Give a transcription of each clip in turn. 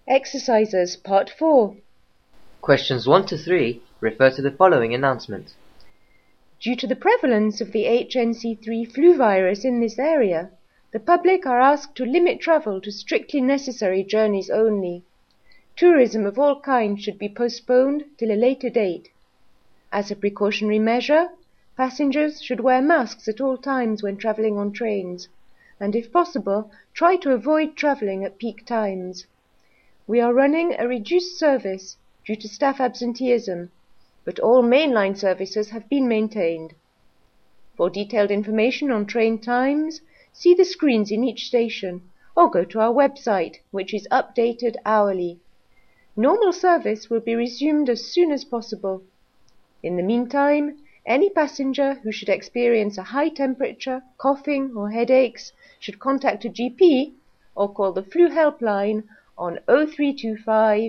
Exercises Part 4. Questions 1 to 3 refer to the following announcement. Due to the prevalence of the HNC3 flu virus in this area, the public are asked to limit travel to strictly necessary journeys only. Tourism of all kinds should be postponed till a later date. As a precautionary measure, passengers should wear masks at all times when travelling on trains, and if possible, try to avoid travelling at peak times. We are running a reduced service due to staff absenteeism, but all mainline services have been maintained. For detailed information on train times, see the screens in each station or go to our website, which is updated hourly. Normal service will be resumed as soon as possible. In the meantime, any passenger who should experience a high temperature, coughing or headaches should contact a GP or call the flu helpline on 0325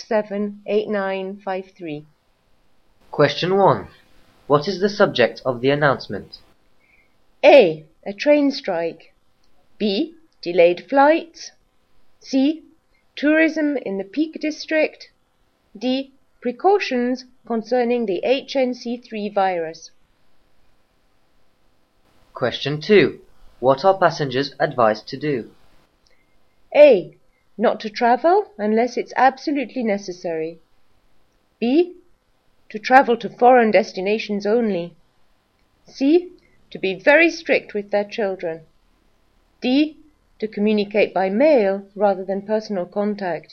678953. Question 1. What is the subject of the announcement? A. A train strike. B. Delayed flights. C. Tourism in the Peak District. D. Precautions concerning the HNC3 virus. Question 2. What are passengers advised to do? A. Not to travel unless it's absolutely necessary. B. To travel to foreign destinations only. C. To be very strict with their children. D. To communicate by mail rather than personal contact.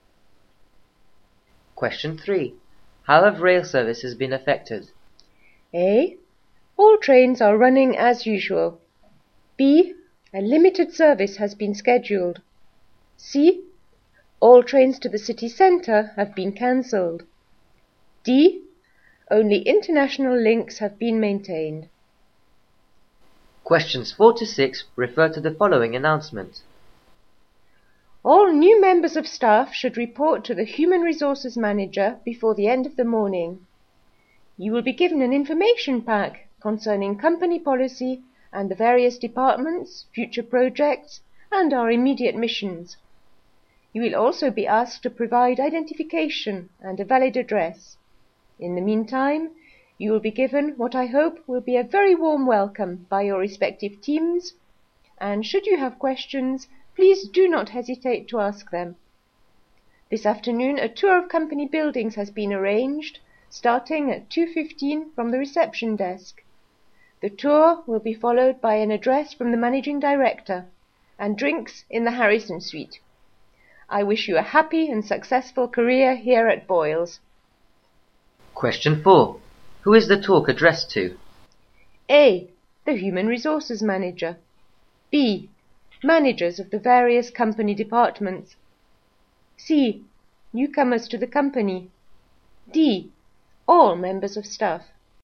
Question 3. How have rail services been affected? A. All trains are running as usual. B. A limited service has been scheduled. C. All trains to the city centre have been cancelled. D. Only international links have been maintained. Questions 4 to 6 refer to the following announcement. All new members of staff should report to the Human Resources Manager before the end of the morning. You will be given an information pack concerning company policy and the various departments, future projects, and our immediate missions. You will also be asked to provide identification and a valid address. In the meantime, you will be given what I hope will be a very warm welcome by your respective teams, and should you have questions, please do not hesitate to ask them. This afternoon, a tour of company buildings has been arranged, starting at 2:15 from the reception desk. The tour will be followed by an address from the Managing Director and drinks in the Harrison Suite. I wish you a happy and successful career here at Boyles. Question 4. Who is the talk addressed to? A. The Human Resources Manager. B. Managers of the various company departments. C. Newcomers to the company. D. All members of staff.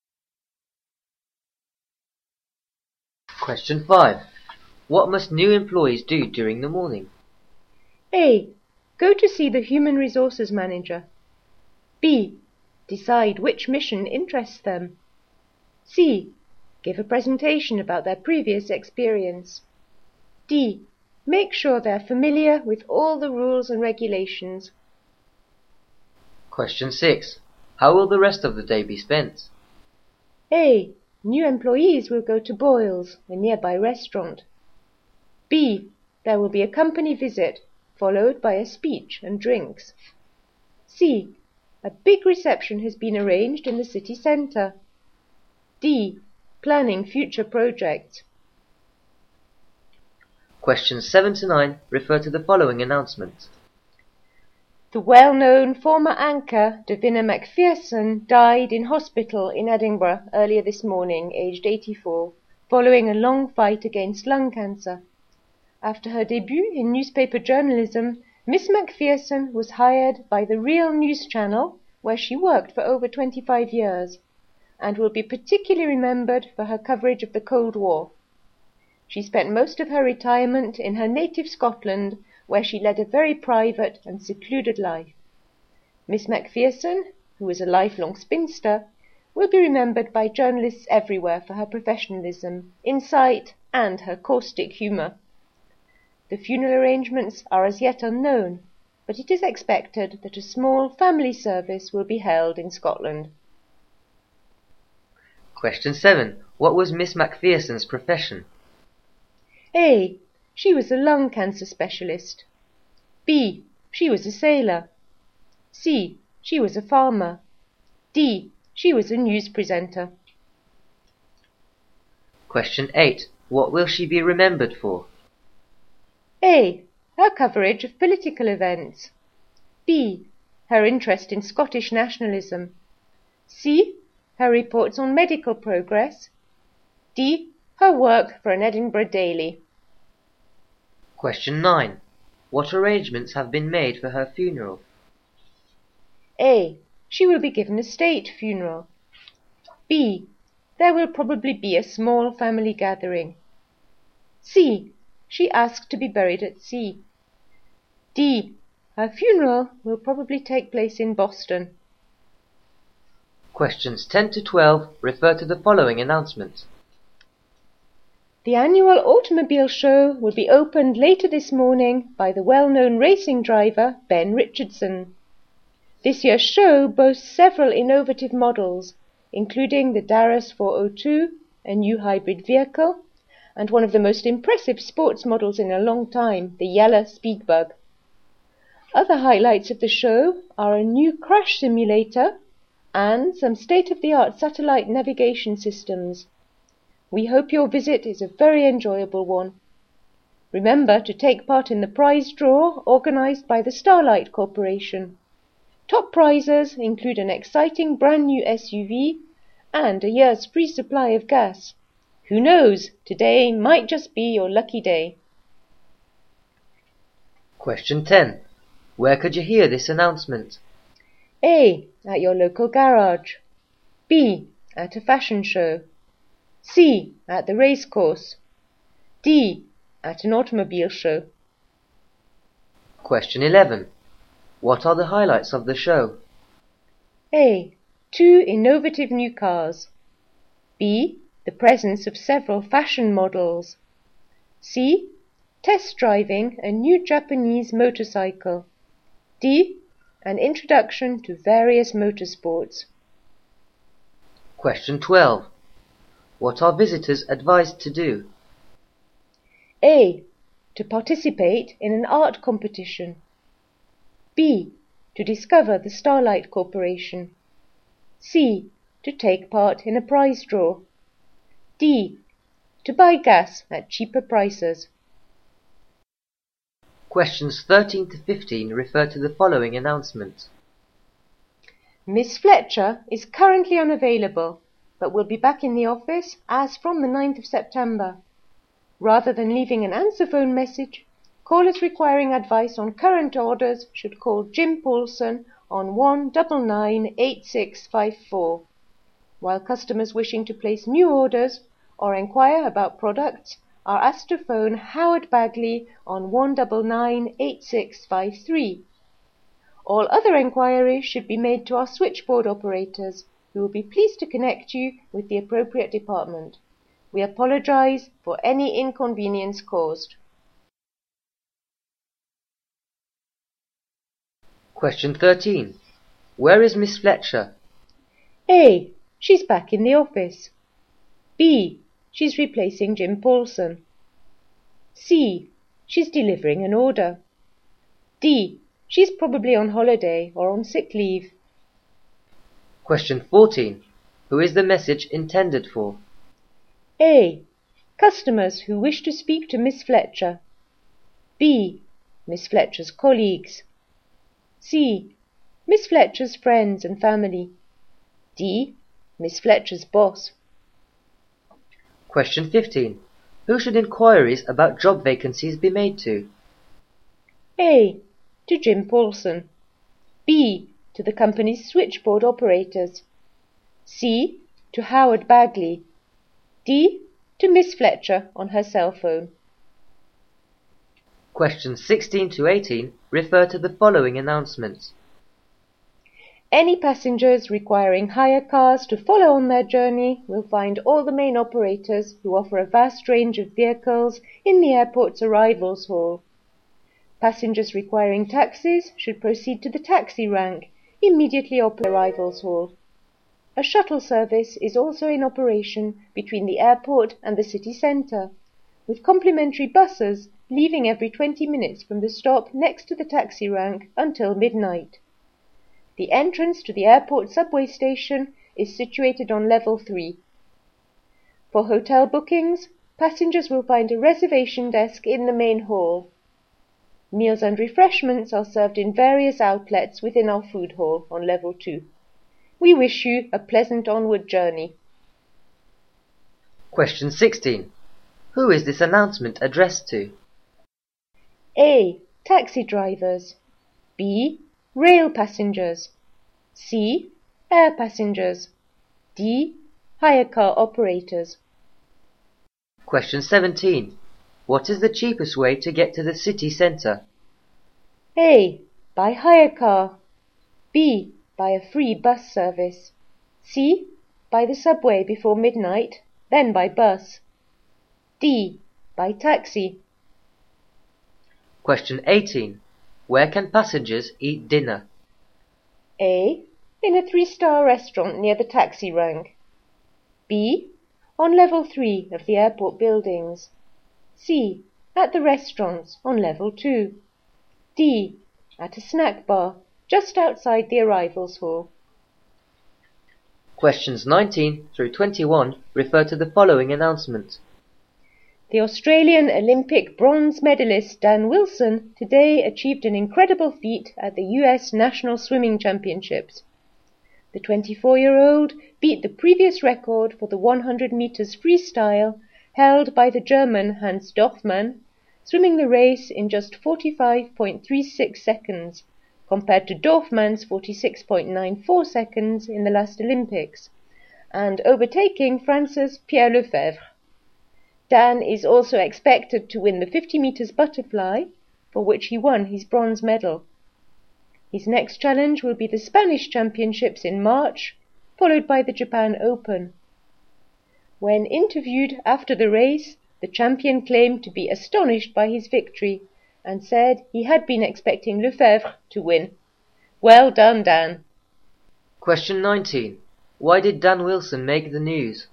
Question 5. What must new employees do during the morning? A. Go to see the Human Resources Manager. B. Decide which mission interests them. C. Give a presentation about their previous experience. D. Make sure they are familiar with all the rules and regulations. Question 6. How will the rest of the day be spent? A. New employees will go to Boyles, a nearby restaurant. B. There will be a company visit, followed by a speech and drinks. C. A big reception has been arranged in the city centre. D. Planning future projects. Questions 7 to 9 refer to the following announcement. The well-known former anchor Davina McPherson died in hospital in Edinburgh earlier this morning, aged 84, following a long fight against lung cancer. After her debut in newspaper journalism, Miss McPherson was hired by the Real News Channel, where she worked for over 25 years, and will be particularly remembered for her coverage of the Cold War. She spent most of her retirement in her native Scotland, where she led a very private and secluded life. Miss McPherson, who was a lifelong spinster, will be remembered by journalists everywhere for her professionalism, insight, and her caustic humour. The funeral arrangements are as yet unknown, but it is expected that a small family service will be held in Scotland. Question 7. What was Miss Macpherson's profession? A. She was a lung cancer specialist. B. She was a sailor. C. She was a farmer. D. She was a news presenter. Question 8. What will she be remembered for? A. Her coverage of political events. B. Her interest in Scottish nationalism. C. Her reports on medical progress. D. Her work for an Edinburgh daily. Question 9. What arrangements have been made for her funeral? A. She will be given a state funeral. B. There will probably be a small family gathering. C. She asked to be buried at sea. D. Her funeral will probably take place in Boston. Questions 10 to 12 refer to the following announcement. The annual automobile show will be opened later this morning by the well-known racing driver Ben Richardson. This year's show boasts several innovative models, including the Darras 402, a new hybrid vehicle, and one of the most impressive sports models in a long time, the Yalla Speedbug. Other highlights of the show are a new crash simulator and some state-of-the-art satellite navigation systems. We hope your visit is a very enjoyable one. Remember to take part in the prize draw organised by the Starlight Corporation. Top prizes include an exciting brand new SUV and a year's free supply of gas. Who knows, today might just be your lucky day. Question 10. Where could you hear this announcement? A. At your local garage. B. At a fashion show. C. At the racecourse. D. At an automobile show. Question 11. What are the highlights of the show? A. 2 innovative new cars. B. The presence of several fashion models. C. Test driving a new Japanese motorcycle. D. An introduction to various motorsports. Question 12. What are visitors advised to do? A. To participate in an art competition. B. To discover the Starlight Corporation. C. To take part in a prize draw. D. To buy gas at cheaper prices. Questions 13 to 15 refer to the following announcement. Miss Fletcher is currently unavailable, but will be back in the office as from the 9th of September. Rather than leaving an answer phone message, callers requiring advice on current orders should call Jim Paulson on 1998654, while customers wishing to place new orders or enquire about products are asked to phone Howard Bagley on 1998653. All other enquiries should be made to our switchboard operators, who will be pleased to connect you with the appropriate department. We apologize for any inconvenience caused. Question 13. Where is Miss Fletcher? A. She's back in the office. B. She's replacing Jim Paulson. C. She's delivering an order. D. She's probably on holiday or on sick leave. Question 14. Who is the message intended for? A. Customers who wish to speak to Miss Fletcher. B. Miss Fletcher's colleagues. C. Miss Fletcher's friends and family. D. Miss Fletcher's boss. Question 15. Who should inquiries about job vacancies be made to? A. To Jim Paulson. B. To the company's switchboard operators. C. To Howard Bagley. D. To Miss Fletcher on her cell phone. Questions 16 to 18 refer to the following announcements. Any passengers requiring hire cars to follow on their journey will find all the main operators who offer a vast range of vehicles in the airport's arrivals hall. Passengers requiring taxis should proceed to the taxi rank immediately opposite the arrivals hall. A shuttle service is also in operation between the airport and the city centre, with complimentary buses leaving every 20 minutes from the stop next to the taxi rank until midnight. The entrance to the airport subway station is situated on level 3. For hotel bookings, passengers will find a reservation desk in the main hall. Meals and refreshments are served in various outlets within our food hall on level 2. We wish you a pleasant onward journey. Question 16. Who is this announcement addressed to? A. Taxi drivers. B. Rail passengers. C. Air passengers. D. Hire car operators. Question 17. What is the cheapest way to get to the city centre? A. By hire car. B. By a free bus service. C. By the subway before midnight, then by bus. D. By taxi. Question 18. Where can passengers eat dinner? A. In a 3-star restaurant near the taxi rank. B. On level 3 of the airport buildings. C. At the restaurants on level 2. D. At a snack bar just outside the arrivals hall. Questions 19 through 21 refer to the following announcement. The Australian Olympic bronze medalist Dan Wilson today achieved an incredible feat at the US National Swimming Championships. The 24-year-old beat the previous record for the 100 meters freestyle held by the German Hans Dorfmann, swimming the race in just 45.36 seconds, compared to Dorfmann's 46.94 seconds in the last Olympics, and overtaking France's Pierre Lefebvre. Dan is also expected to win the 50 meters butterfly, for which he won his bronze medal. His next challenge will be the Spanish Championships in March, followed by the Japan Open. When interviewed after the race, the champion claimed to be astonished by his victory and said he had been expecting Lefebvre to win. Well done, Dan. Question 19. Why did Dan Wilson make the news?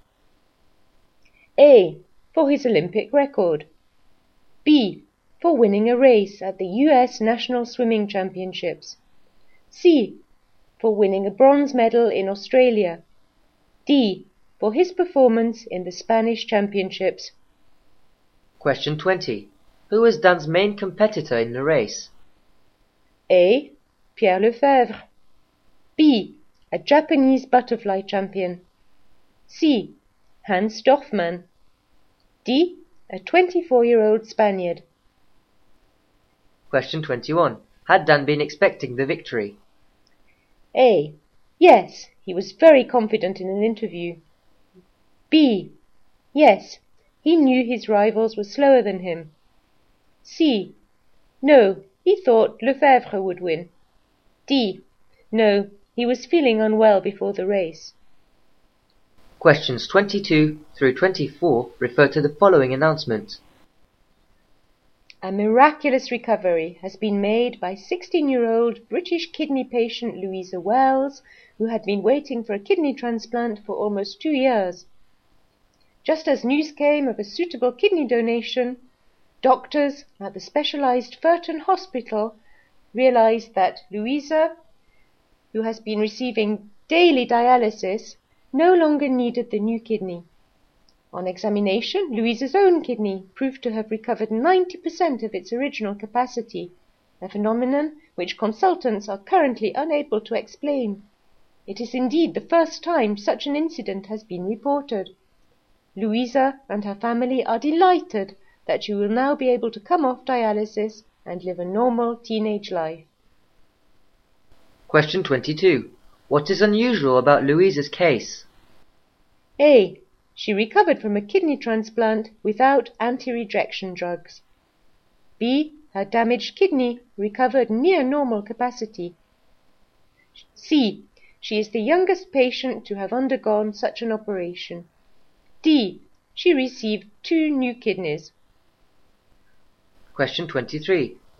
A. For his Olympic record. B. For winning a race at the US National Swimming Championships. C. For winning a bronze medal in Australia. D. For his performance in the Spanish Championships. Question 20. Who was Dan's main competitor in the race? A. Pierre Lefebvre. B. A Japanese butterfly champion. C. Hans Dorfmann. D. A 24-year-old Spaniard. Question 21. Had Dan been expecting the victory? A. Yes, he was very confident in an interview. B. Yes, he knew his rivals were slower than him. C. No, he thought Lefebvre would win. D. No, he was feeling unwell before the race. Questions 22 through 24 refer to the following announcement. A miraculous recovery has been made by 16-year-old British kidney patient Louisa Wells, who had been waiting for a kidney transplant for almost 2 years. Just as news came of a suitable kidney donation, doctors at the specialized Furton Hospital realized that Louisa, who has been receiving daily dialysis, no longer needed the new kidney. On examination, Louisa's own kidney proved to have recovered 90% of its original capacity, a phenomenon which consultants are currently unable to explain. It is indeed the first time such an incident has been reported. Louisa and her family are delighted that she will now be able to come off dialysis and live a normal teenage life. Question 22. What is unusual about Louisa's case? A. She recovered from a kidney transplant without anti-rejection drugs. B. Her damaged kidney recovered near normal capacity. C. She is the youngest patient to have undergone such an operation. D. She received 2 new kidneys. Question 23.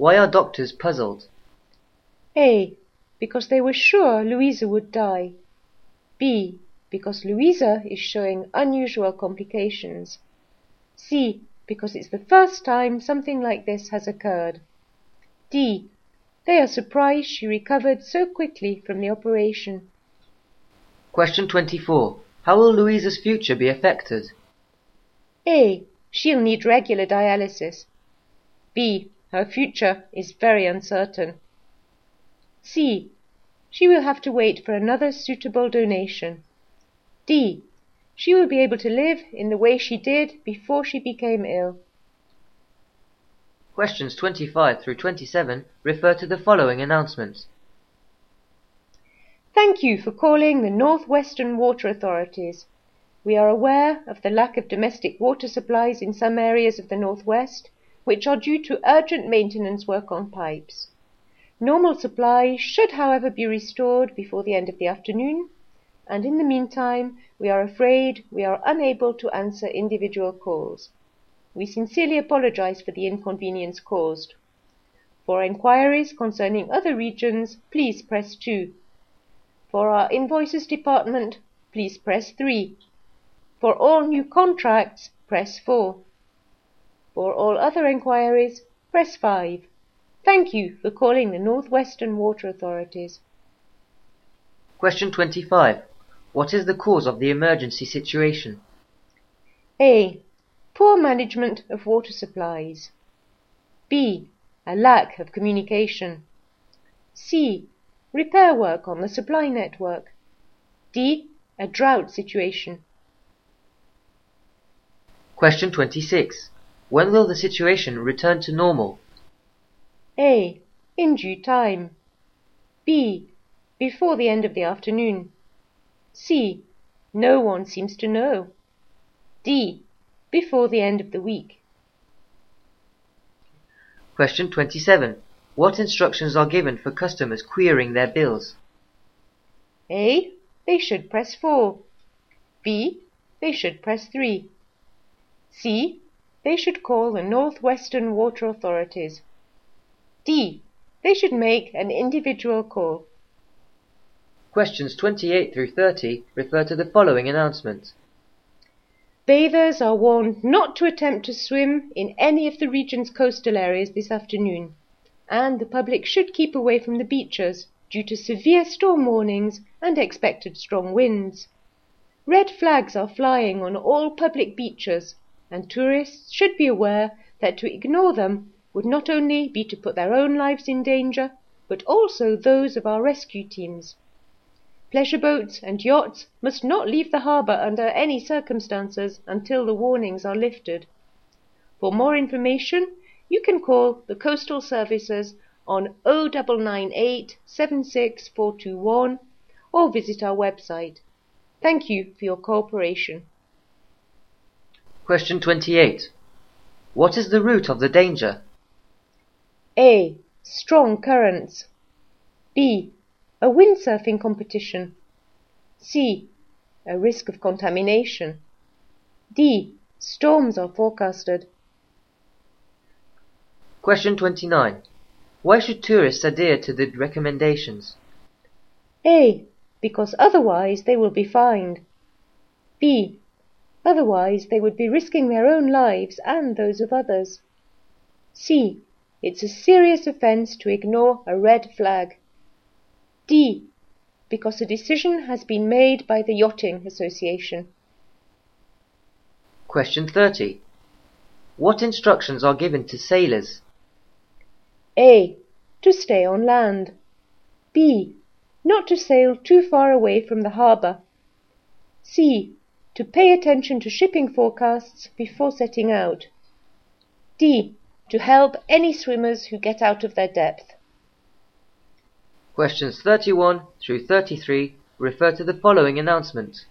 Why are doctors puzzled? A. Because they were sure Louisa would die. B. Because Louisa is showing unusual complications. C. Because it's the first time something like this has occurred. D. They are surprised she recovered so quickly from the operation. Question 24. How will Louisa's future be affected? A. She'll need regular dialysis. B. Her future is very uncertain. C. She will have to wait for another suitable donation. D. She will be able to live in the way she did before she became ill. Questions 25 through 27 refer to the following announcements. Thank you for calling the North Western Water Authorities. We are aware of the lack of domestic water supplies in some areas of the North West, which are due to urgent maintenance work on pipes. Normal supply should, however, be restored before the end of the afternoon, and in the meantime, we are afraid we are unable to answer individual calls. We sincerely apologize for the inconvenience caused. For enquiries concerning other regions, please press 2. For our invoices department, please press 3. For all new contracts, press 4. For all other enquiries, press 5. Thank you for calling the North Western Water Authorities. Question 25. What is the cause of the emergency situation? A. Poor management of water supplies. B. A lack of communication. C. Repair work on the supply network. D. A drought situation. Question 26. When will the situation return to normal? A. In due time. B. Before the end of the afternoon. C. No one seems to know. D. Before the end of the week. Question 27. What instructions are given for customers querying their bills? A. They should press 4. B. They should press 3. C. They should call the North Western Water Authorities. D. They should make an individual call. Questions 28 through 30 refer to the following announcements. Bathers are warned not to attempt to swim in any of the region's coastal areas this afternoon, and the public should keep away from the beaches due to severe storm warnings and expected strong winds. Red flags are flying on all public beaches, and tourists should be aware that to ignore them would not only be to put their own lives in danger, but also those of our rescue teams. Pleasure boats and yachts must not leave the harbour under any circumstances until the warnings are lifted. For more information, you can call the Coastal Services on 0998 76421 or visit our website. Thank you for your cooperation. Question 28. What is the route of the danger? A. Strong currents. B. A windsurfing competition. C. A risk of contamination. D. Storms are forecasted. Question 29. Why should tourists adhere to the recommendations? A. Because otherwise they will be fined. B. Otherwise they would be risking their own lives and those of others. C. It's a serious offence to ignore a red flag. D. Because a decision has been made by the Yachting Association. Question 30. What instructions are given to sailors? A. To stay on land. B. Not to sail too far away from the harbour. C. To pay attention to shipping forecasts before setting out. D. To help any swimmers who get out of their depth. Questions 31 through 33 refer to the following announcements.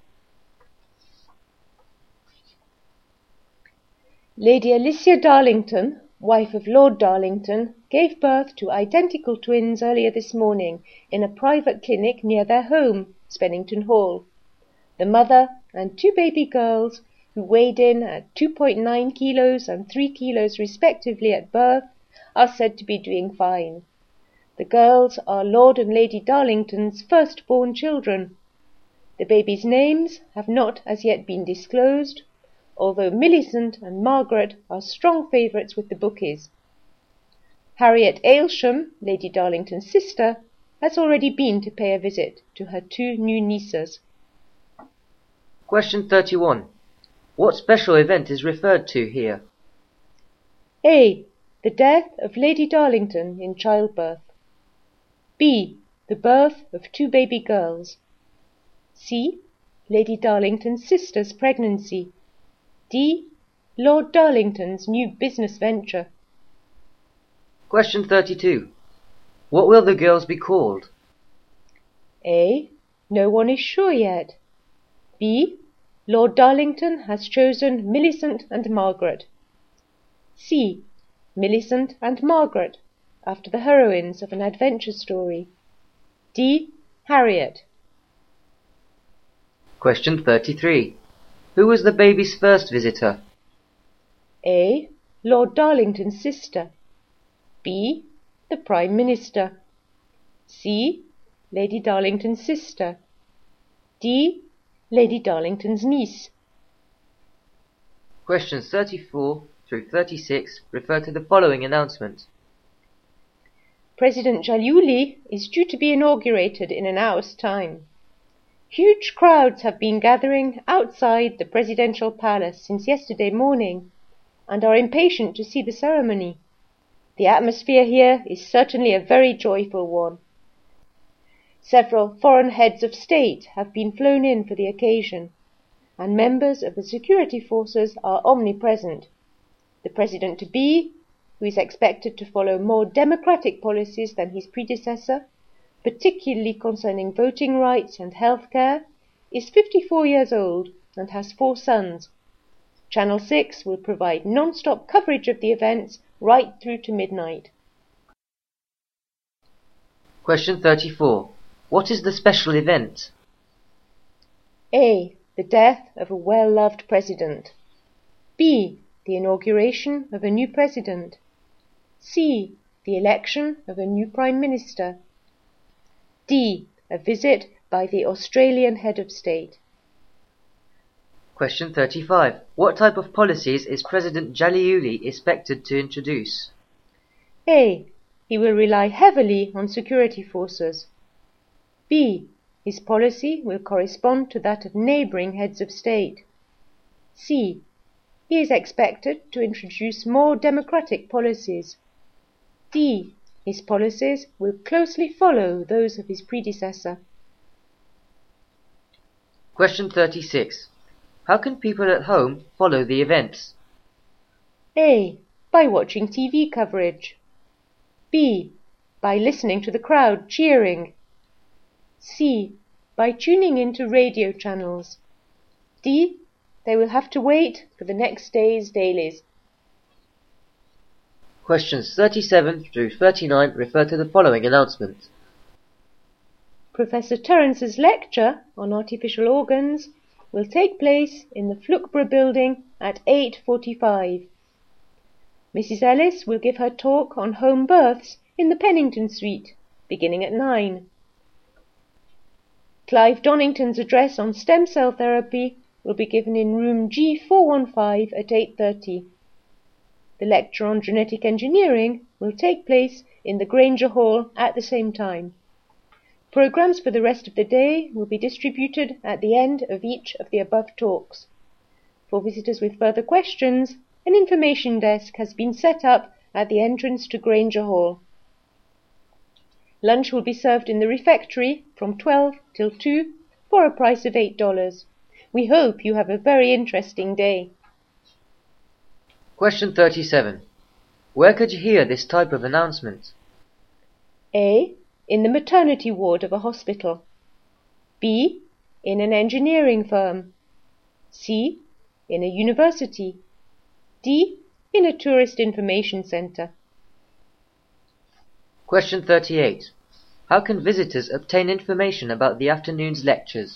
Lady Alicia Darlington, wife of Lord Darlington, gave birth to identical twins earlier this morning in a private clinic near their home, Spennington Hall. The mother and 2 baby girls, who weighed in at 2.9 kilos and 3 kilos respectively at birth, are said to be doing fine. The girls are Lord and Lady Darlington's first-born children. The babies' names have not as yet been disclosed, although Millicent and Margaret are strong favourites with the bookies. Harriet Aylsham, Lady Darlington's sister, has already been to pay a visit to her two new nieces. Question 31. What special event is referred to here? A. The death of Lady Darlington in childbirth. B. The birth of two baby girls. C. Lady Darlington's sister's pregnancy. D. Lord Darlington's new business venture. Question 32. What will the girls be called? A. No one is sure yet. B. Lord Darlington has chosen Millicent and Margaret. C. Millicent and Margaret, after the heroines of an adventure story. D. Harriet. Question 33. Who was the baby's first visitor? A. Lord Darlington's sister. B. The Prime Minister. C. Lady Darlington's sister. D. Lady Darlington's niece. Questions 34 through 36 refer to the following announcement. President Giannouli is due to be inaugurated in an hour's time. Huge crowds have been gathering outside the presidential palace since yesterday morning and are impatient to see the ceremony. The atmosphere here is certainly a very joyful one. Several foreign heads of state have been flown in for the occasion, and members of the security forces are omnipresent. The president-to-be, who is expected to follow more democratic policies than his predecessor, particularly concerning voting rights and health care, is 54 years old and has 4 sons. Channel 6 will provide non-stop coverage of the events right through to midnight. Question 34. What is the special event? A. The death of a well-loved president. B. The inauguration of a new president. C. The election of a new prime minister. D. A visit by the Australian head of state. Question 35. What type of policies is President Giannouli expected to introduce? A. He will rely heavily on security forces. B. His policy will correspond to that of neighbouring heads of state. C. He is expected to introduce more democratic policies. D. His policies will closely follow those of his predecessor. Question 36. How can people at home follow the events? A. By watching TV coverage. B. By listening to the crowd cheering. C. By tuning into radio channels. D. They will have to wait for the next day's dailies. Questions 37 through 39 refer to the following announcement. Professor Terence's lecture on artificial organs will take place in the Fluckborough building at 8:45. Mrs. Ellis will give her talk on home births in the Pennington suite, beginning at 9. Clive Donington's address on stem cell therapy will be given in room G415 at 8:30. The lecture on genetic engineering will take place in the Granger Hall at the same time. Programs for the rest of the day will be distributed at the end of each of the above talks. For visitors with further questions, an information desk has been set up at the entrance to Granger Hall. Lunch will be served in the refectory from 12 till 2 for a price of $8. We hope you have a very interesting day. Question 37. Where could you hear this type of announcement? A. In the maternity ward of a hospital. B. In an engineering firm. C. In a university. D. In a tourist information centre. Question 38. How can visitors obtain information about the afternoon's lectures?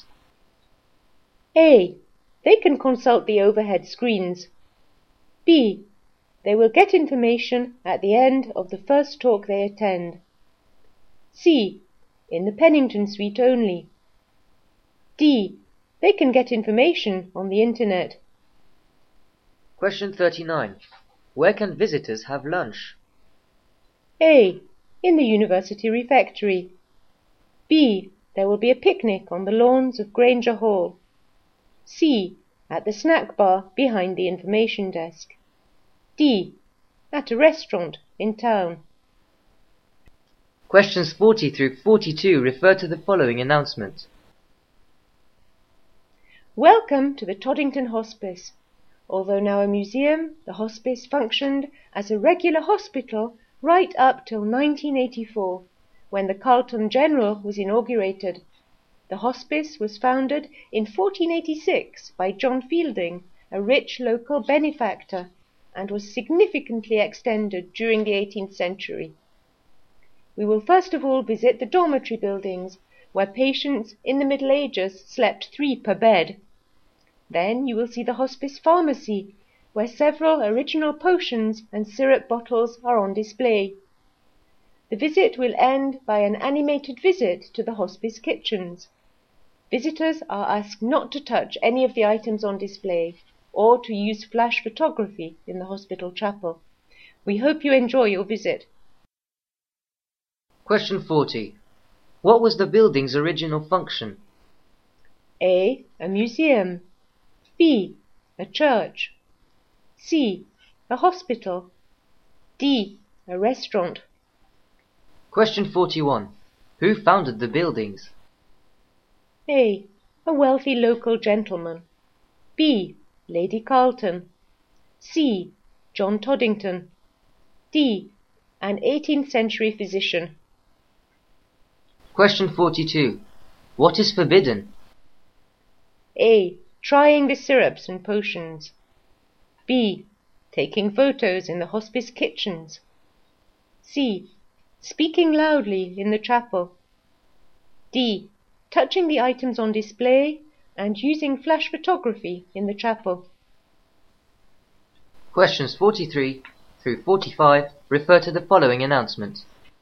A. They can consult the overhead screens. B. They will get information at the end of the first talk they attend. C. In the Pennington suite only. D. They can get information on the internet. Question 39. Where can visitors have lunch? A. In the university refectory. B. There will be a picnic on the lawns of Granger Hall. C. At the snack bar behind the information desk. D. At a restaurant in town. Questions 40 through 42 refer to the following announcement. Welcome to the Toddington Hospice. Although now a museum, the hospice functioned as a regular hospital right up till 1984, when the Carlton General was inaugurated. The hospice was founded in 1486 by John Fielding, a rich local benefactor, and was significantly extended during the 18th century. We will first of all visit the dormitory buildings, where patients in the Middle Ages slept 3 per bed. Then you will see the hospice pharmacy, where several original potions and syrup bottles are on display. The visit will end by an animated visit to the hospice kitchens. Visitors are asked not to touch any of the items on display or to use flash photography in the hospital chapel. We hope you enjoy your visit. Question 40. What was the building's original function? A. A museum. B. A church. C. A hospital. D. A restaurant. Question 41. Who founded the buildings? A. A wealthy local gentleman. B. Lady Carlton. C. John Toddington. D. An 18th century physician. Question 42. What is forbidden? A. Trying the syrups and potions. B. Taking photos in the hospice kitchens. C. Speaking loudly in the chapel. D. Touching the items on display and using flash photography in the chapel. Questions 43 through 45 refer to the following announcement.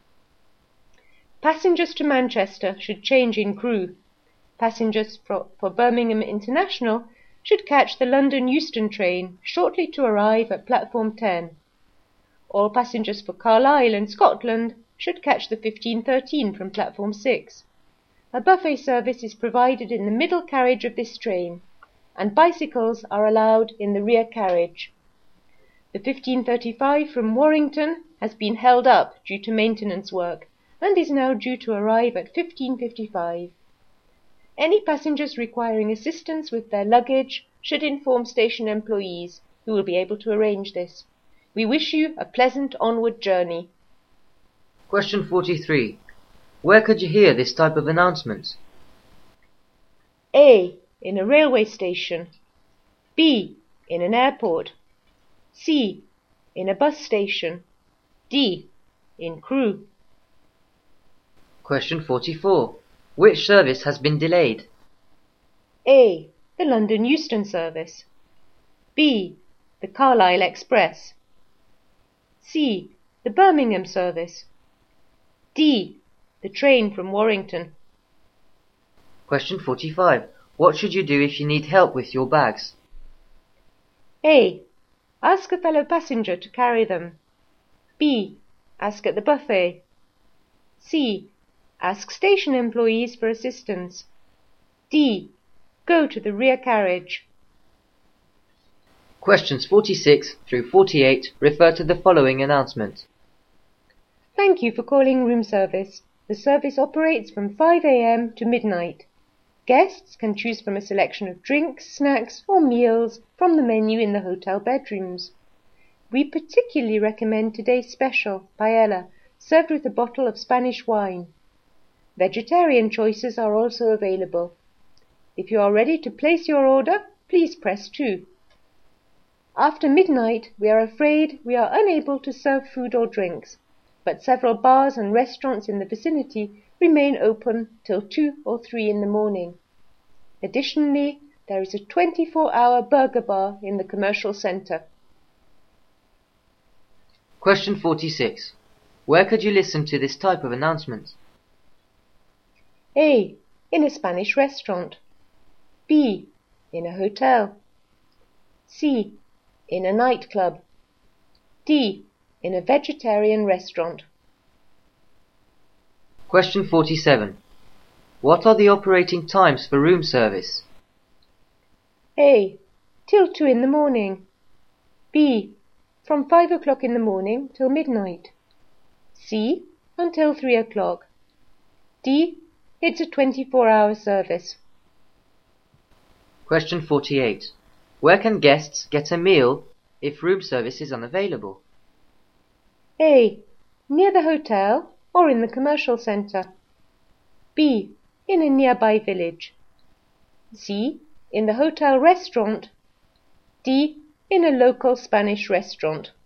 Passengers to Manchester should change in crew. Passengers for Birmingham International should catch the London Euston train shortly to arrive at platform 10. All passengers for Carlisle and Scotland should catch the 1513 from platform 6. A buffet service is provided in the middle carriage of this train, and bicycles are allowed in the rear carriage. The 1535 from Warrington has been held up due to maintenance work and is now due to arrive at 1555. Any passengers requiring assistance with their luggage should inform station employees, who will be able to arrange this. We wish you a pleasant onward journey. Question 43. Where could you hear this type of announcement? A. In a railway station. B. In an airport. C. In a bus station. D. In crew. Question 44. Which service has been delayed? A. The London Euston service. B. The Carlisle Express. C. The Birmingham service. D. The train from Warrington. Question 45. What should you do if you need help with your bags? A. Ask a fellow passenger to carry them. B. Ask at the buffet. C. Ask station employees for assistance. D. Go to the rear carriage. Questions 46 through 48 refer to the following announcement. Thank you for calling room service. The service operates from 5 a.m. to midnight. Guests can choose from a selection of drinks, snacks, or meals from the menu in the hotel bedrooms. We particularly recommend today's special, paella, served with a bottle of Spanish wine. Vegetarian choices are also available. If you are ready to place your order, please press 2. After midnight, we are afraid we are unable to serve food or drinks, but several bars and restaurants in the vicinity remain open till 2 or 3 in the morning. Additionally, there is a 24-hour burger bar in the commercial centre. Question 46. Where could you listen to this type of announcement? A. In a Spanish restaurant. B. In a hotel. C. In a nightclub. D. In a vegetarian restaurant. Question 47. What are the operating times for room service? A. Till 2 in the morning. B. From 5 o'clock in the morning till midnight. C. Until 3 o'clock. D. It's a 24-hour service. Question 48. Where can guests get a meal if room service is unavailable? A. Near the hotel or in the commercial centre. B. In a nearby village. C. In the hotel restaurant. D. In a local Spanish restaurant.